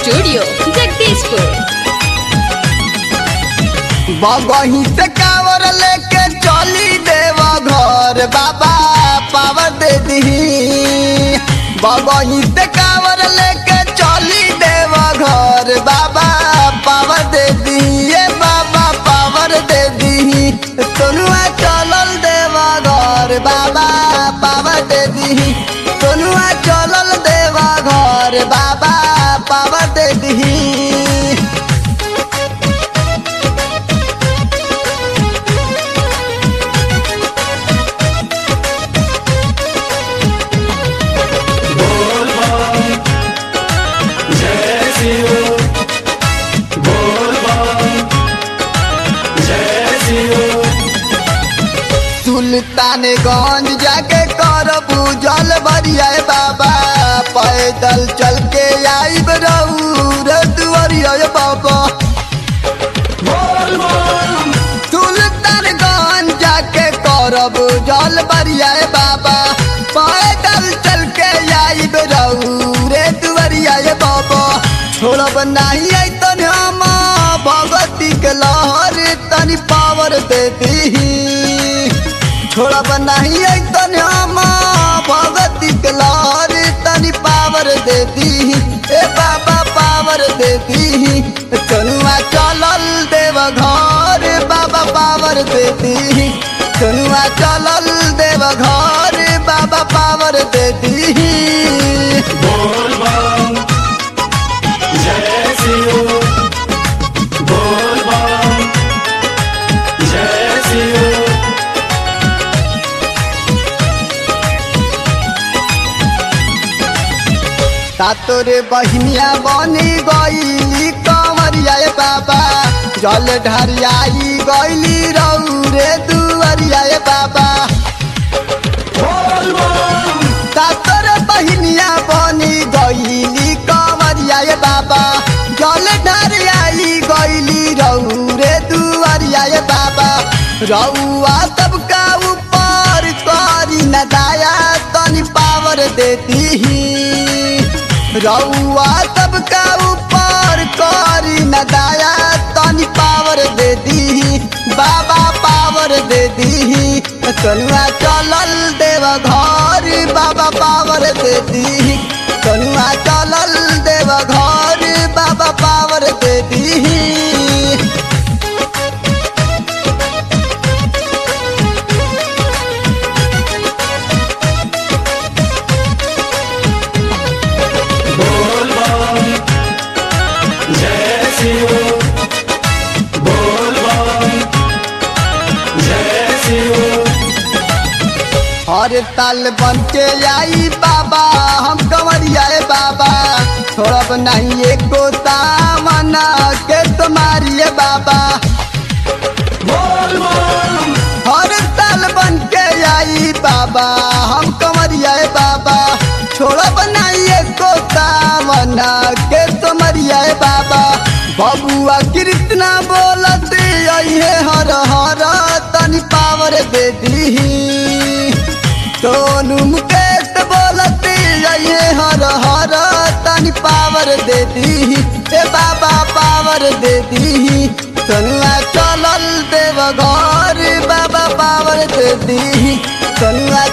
Studio Jagdishpur. Bagahi से कावर लेके चली देवा घर बाबा पावर दे दी। बगही से कावर लेके चली देवा घर बाबा पावर दे दी। ये बाबा पावर दे दी। सोनुआ चलल देवा घर बाबा पावर दे दी। सोनुआ चलल देवा घर बाबा पावर दे दी। सुल्तानगंज जाके करबू जल भरिया बाबा पैदल चल के आइब रउर दुआरिया बाबा। सुल्तानगंज जाके करबू जल भरिया बाबा पैदल चल के आइब रउर दुआरिया बाबा। छोड़ब नहीं तन हम भगती के लहर तनी पावर दे दी। छोड़ब नहीं तन हम भगती के लहर तनी पावर दे दी। ए बाबा पावर दे दी। सोनुआ चलल देव घर बाबा पावर दे दी। सोनुआ चलल देव घर बाबा पावर दे दी। बोल बम जय शिव, बोल बम जय शिव। तोरे बहनिया बनी गईली कंवरिया बाबा जल ढरियाई गईली रउरे दुआरिया बाबा। तोरे बहनिया बनी गईली कंवरिया बाबा जल ढरियाई गईली रउरे दुआरिया बाबा। रउआ सबका ऊपर करी न दाया तनी पावर देती। रउआ सबका ऊपर करी न दाया तनी पावर दे दी। बाबा पावर दे दी। सोनुआ चलल देव घर बाबा पावर दे दी। सोनुआ चलल देव घर बाबा पावर दे दी। बोल बम जय शिव, बोल बम जय शिव। हर ताल बन के आई बाबा हम कंवरिया बाबा। छोड़ब नहीं एको तामना के तुम्हारी बाबा। बोल बम हर ताल बन के आई बाबा हम कंवरिया बाबा। छोड़ब नहीं एको तामना के तुम्हारिया बाबा। बबुआ कृष्णा बोलत अहे हर हर तनी पावर दे दी। सोनू मुकेश बोलत अहे हर हर तनी पावर दे दी। ए बाबा पावर दे दी। सोनुआ चलल देव घर बाबा पावर दे दी। सोनुआ